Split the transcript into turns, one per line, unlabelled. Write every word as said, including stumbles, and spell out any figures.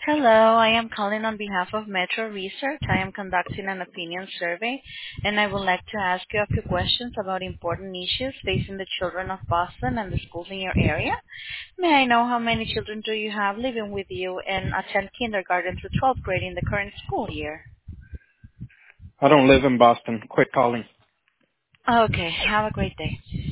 Hello, I am calling on behalf of Metro Research. I am conducting an opinion survey, and I would like to ask you a few questions about important issues facing the children of Boston and the schools in your area. May I know how many children do you have living with you and attend kindergarten through twelfth grade in the current school year?
I don't live in Boston. Quit calling.
Okay, have a great day.